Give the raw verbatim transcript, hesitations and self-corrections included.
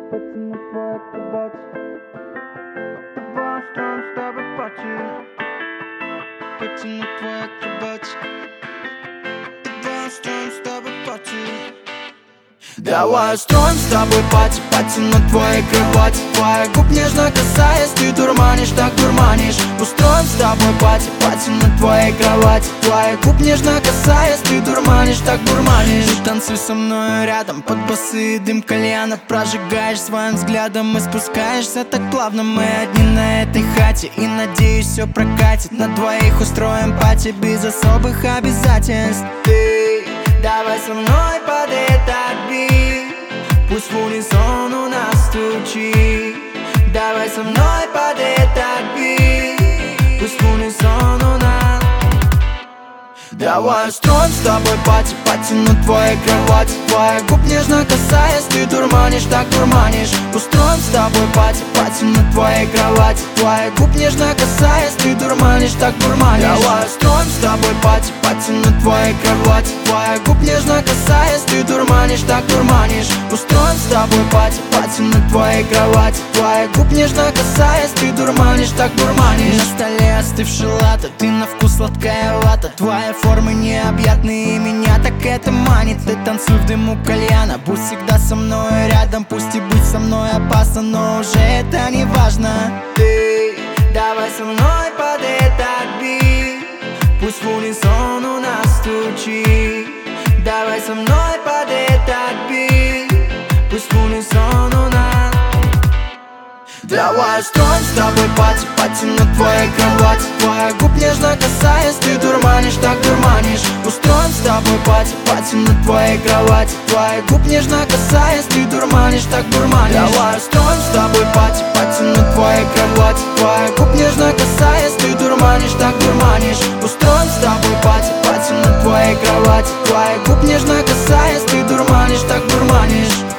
потяну твою кровать. Давай устроим с тобой пати. Потяну твою кровать. Давай устроим с тобой пати. Давай устроим с тобой пати, пати на твоей кровати. Твоих губ нежно касаясь, ты дурманишь, так дурманишь. Устроим с тобой пати, пати на твоей кровати. Твоих губ нежно касаясь, ты дурманишь, так дурманишь. Ты танцуй со мной рядом, под басы и дым кальяна. Прожигаешь своим взглядом и спускаешься так плавно. Мы одни на этой хате и, надеюсь, все прокатит. На двоих устроим пати без особых обязательств. Ты давай со мной под этот бит, пусть в унисон у нас стучит. Давай со мной под этот бит, пусть в унисон у нас. Давай устроим с тобой пати, пати на твоей кровати. Твоих губ нежно касаясь, ты дурманишь, так дурманишь. Устроим с тобой пати, пати на твоей кровати. Твоих губ нежно касаясь, ты дурманишь, так дурманишь. Давай устроим с тобой пати, пати на твоей кровати. Твоих губ нежно касаясь, ты дурманишь, так дурманишь. Устроим с тобой пати, пати на твоей кровати. Твоих губ нежно касаясь, ты дурманишь, так дурманишь. На столе остывший латте, ты на вкус сладкая вата. Твоя формы необъятные, и меня так это манит. Ты танцуй в дыму кальяна, будь всегда со мной рядом. Пусть и быть со мной опасно, но уже это не важно. Ты давай со мной под этот бит, пусть в унисон у нас стучит. Давай со мной под этот бит, пусть в унисон у нас. Давай устроим с тобой пати, пати на твоей кровати. Твоих губ нежно касаясь, ты дурманишь, так дурманишь. Устроим с тобой пати, пати на твоей кровати. Твоих губ нежно касаясь, ты дурманишь, так дурманишь. Давай устроим с тобой пати, пати на твоей кровати. Твоих губ нежно касаясь, ты дурманишь, так дурманишь. Устроим с тобой пати, пати на твоей кровати. Твоих губ нежно касаясь, ты дурманишь, так дурманишь.